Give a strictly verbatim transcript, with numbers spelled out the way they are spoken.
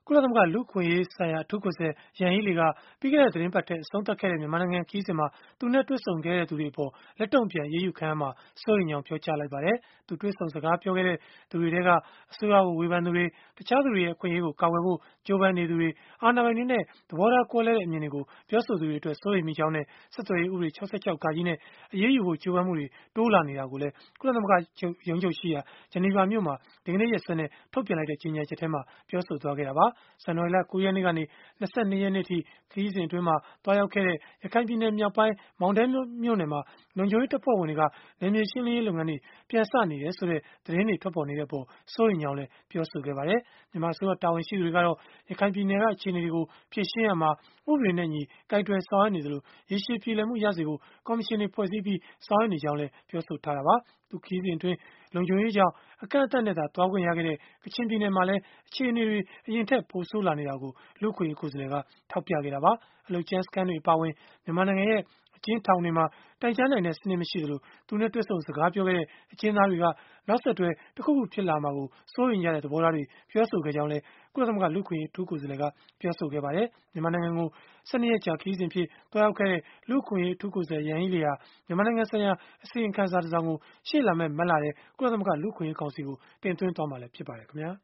ကုလသမဂ္ဂလူ့အခွင့်အရေးဆိုင်ရာ အထူးကိုယ်စားလှယ် Yanghee Lee က ပြီးခဲ့တဲ့ သီတင်းပတ်ထဲ အဆုံးသတ်ခဲ့တဲ့ မြန်မာနိုင်ငံ ခရီးစဉ်မှာ သူနဲ့တွေ့ဆုံခဲ့သူတွေအပေါ် လက်တုံ့ပြန် အရေးယူခံရမှာ စိုးရိမ်ကြောင်း ပြောကြားလိုက်ပါတယ်။ သူတွေ့ဆုံစကားပြောခဲ့တဲ့ သူတွေထဲက အစိုးရကို ဝေဖန်သူတွေ၊ တခြားသူတွေရဲ့ အခွင့်အရေးကို ကာကွယ်ဖို့ ကြိုးပမ်းနေသူတွေ၊ အာဏာပိုင်တွေနဲ့ သဘောထားကွဲလွဲတဲ့ အမြင်တွေကို ပြောဆိုသူတွေအတွက် စိုးရိမ်မိကြောင်းနဲ့ ဆက်သွယ်ရေးဥပဒေ ၆၆ နဲ့ အရေးယူဖို့ ကြိုးပမ်းမှုတွေ တိုးလာနေတာကိုလည်း ကုလသမဂ္ဂရုံးချုပ်ရှိရာ ဂျနီဗာမြို့မှာ ဒီကနေ့ရက်စွဲနဲ့ ထုတ်ပြန်လိုက်တဲ့ ကြေညာချက်မှာ ပြောဆိုခဲ့တာပါ။ ဇန်နဝါရီလ ၉ ရက်နေ့ကနေ ၂၂ ရက်နေ့အထိ ခရီးစဉ်အတွင်း သွားရောက်ခဲ့တဲ့ ရခိုင်ပြည်နယ်မြောက်ပိုင်း မောင်တောမြို့နယ်မှာ လုံခြုံရေးတပ်ဖွဲ့ဝင်တွေက နယ်မြေရှင်းလင်းရေး လုပ်ငန်းတွေ ပြန်စနေတယ်ဆိုတဲ့ သတင်းတွေ ထွက်ပေါ်နေတဲ့အပေါ် စိုးရိမ်ကြောင်းလည်း ပြောဆိုခဲ့ပါတယ်။ မြန်မာအစိုးရ တာဝန်ရှိသူတွေကတော့ ရခိုင်ပြည်နယ်က အခြေအနေတွေကို ဖြေရှင်းရာမှာ ဥပဒေနဲ့အညီ ကိုင်တွယ်ဆောင်ရွက်နေသလို၊ ရေရှည်ပြေလည်မှုရစေဖို့ ကော်မရှင်တွေ ဖွဲ့စည်းပြီး ဆောင်ရွက်နေကြောင်းလည်း ပြောဆိုထားတာပါ။ သူ့ခရီးစဉ်အတွင်း လုံခြုံရေးကြောင့် အကန့်အသတ်နဲ့သာ သွားခွင့်ရခဲ့တဲ့ ကချင်ပြည်နယ်မှာလည်း အခြေအနေတွေ အရင်ထက် ပိုဆိုးလာနေတာကို လူ့အခွင့်အရေး ကိုယ်စားလှယ်က ထောက်ပြခဲ့တာပါ။ အလုပ်ကြမ်းစခန်းတွေ အပါအဝင် မြန်မာနိုင်ငံရဲ့ အကျဉ်းထောင်တွေမှာ တိုင်ကြားနိုင်တဲ့ စနစ်မရှိသလို၊ သူနဲ့တွေ့ဆုံစကားပြောခဲ့တဲ့ အကျဉ်းသားတွေက နောက်ဆက်တွဲ တခုခုဖြစ်လာမှာကို စိုးရိမ်ကြတဲ့ သဘောထားတွေ ပြောဆိုခဲ့ကြောင်းလည်း ကုလသမဂ္ဂ လူ့အခွင့်အရေး အထူးကိုယ်စားလှယ်က ပြောဆိုခဲ့ပါတယ်။ မြန်မာနိုင်ငံကို ၁၂ ရက်ကြာ ခရီးစဉ်အဖြစ် သွားရောက်ခဲ့တဲ့ လူ့အခွင့်အရေး အထူးကိုယ်စားလှယ် Yanghee Lee ဟာ မြန်မာနိုင်ငံဆိုင်ရာ အစီရင်ခံစာတစောင်ကို ရှေ့လာမယ့် မတ်လထဲ ကုလသမဂ္ဂ လူ့အခွင့်အရေးကောင်စီကို တင်သွင်းသွားမှာလည်း ဖြစ်ပါတယ်။